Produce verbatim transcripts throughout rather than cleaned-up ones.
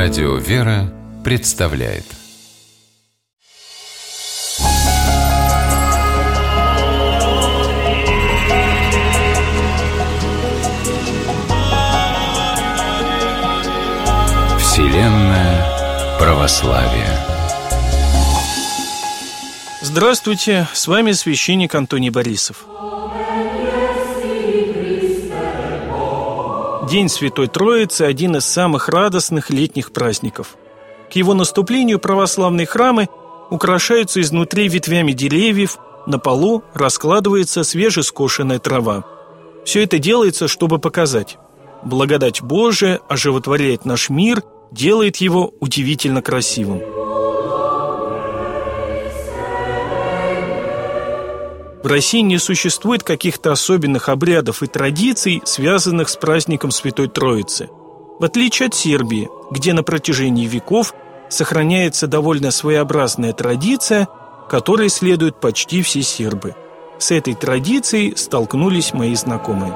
Радио «Вера» представляет. Вселенная православия. Здравствуйте, с вами священник Антоний Борисов. День Святой Троицы – один из самых радостных летних праздников. К его наступлению православные храмы украшаются изнутри ветвями деревьев, на полу раскладывается свежескошенная трава. Все это делается, чтобы показать: благодать Божия оживотворяет наш мир, делает его удивительно красивым. В России не существует каких-то особенных обрядов и традиций, связанных с праздником Святой Троицы. В отличие от Сербии, где на протяжении веков сохраняется довольно своеобразная традиция, которой следуют почти все сербы. С этой традицией столкнулись мои знакомые.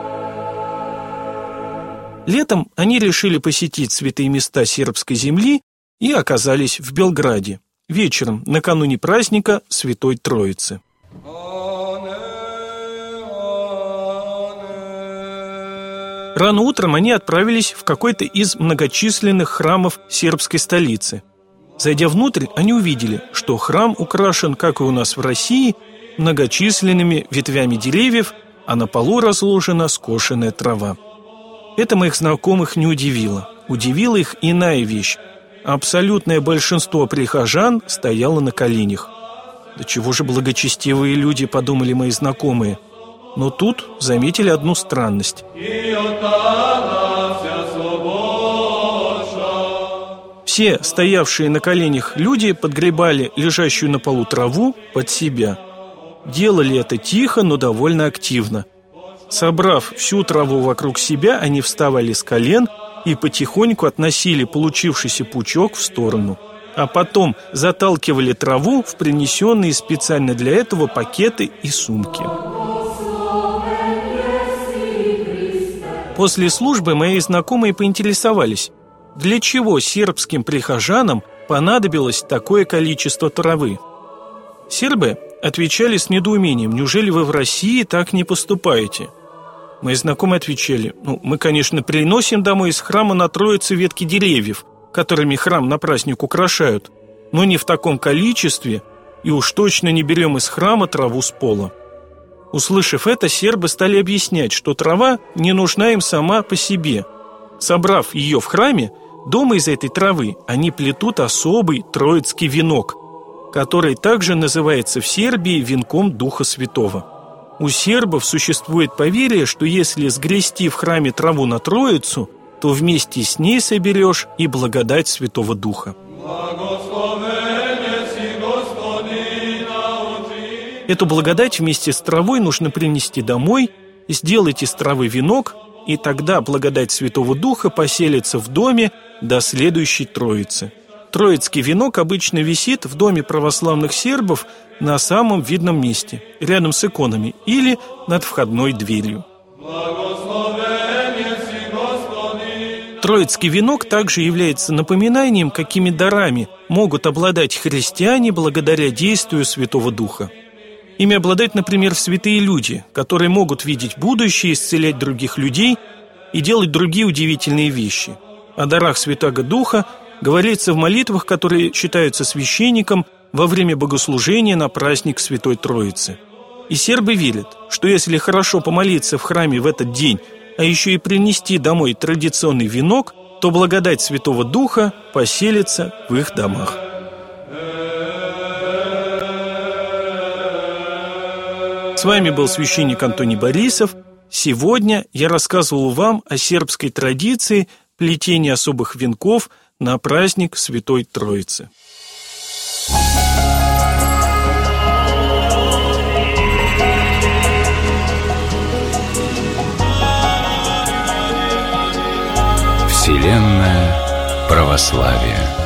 Летом они решили посетить святые места сербской земли и оказались в Белграде, вечером, накануне праздника Святой Троицы. Рано утром они отправились в какой-то из многочисленных храмов сербской столицы. Зайдя внутрь, они увидели, что храм украшен, как и у нас в России, многочисленными ветвями деревьев, а на полу разложена скошенная трава. Это моих знакомых не удивило. Удивила их иная вещь. Абсолютное большинство прихожан стояло на коленях. «Да чего же благочестивые люди», — подумали мои знакомые. Но тут заметили одну странность. Все стоявшие на коленях люди подгребали лежащую на полу траву под себя. Делали это тихо, но довольно активно. Собрав всю траву вокруг себя, они вставали с колен и потихоньку относили получившийся пучок в сторону. А потом заталкивали траву в принесенные специально для этого пакеты и сумки. После службы мои знакомые поинтересовались, для чего сербским прихожанам понадобилось такое количество травы. Сербы отвечали с недоумением: неужели вы в России так не поступаете? Мои знакомые отвечали: ну, мы, конечно, приносим домой из храма на Троицу ветки деревьев, которыми храм на праздник украшают, но не в таком количестве, и уж точно не берем из храма траву с пола. Услышав это, сербы стали объяснять, что трава не нужна им сама по себе. Собрав ее в храме, дома из этой травы они плетут особый троицкий венок, который также называется в Сербии венком Духа Святого. У сербов существует поверье, что если сгрести в храме траву на Троицу, то вместе с ней соберешь и благодать Святого Духа. Эту благодать вместе с травой нужно принести домой, сделать из травы венок, и тогда благодать Святого Духа поселится в доме до следующей Троицы. Троицкий венок обычно висит в доме православных сербов на самом видном месте, рядом с иконами или над входной дверью. Троицкий венок также является напоминанием, какими дарами могут обладать христиане благодаря действию Святого Духа. Ими обладают, например, святые люди, которые могут видеть будущее, исцелять других людей и делать другие удивительные вещи. О дарах Святаго Духа говорится в молитвах, которые читаются священником во время богослужения на праздник Святой Троицы. И сербы верят, что если хорошо помолиться в храме в этот день, а еще и принести домой традиционный венок, то благодать Святого Духа поселится в их домах. С вами был священник Антоний Борисов. Сегодня я рассказывал вам о сербской традиции плетения особых венков на праздник Святой Троицы. Вселенная православия.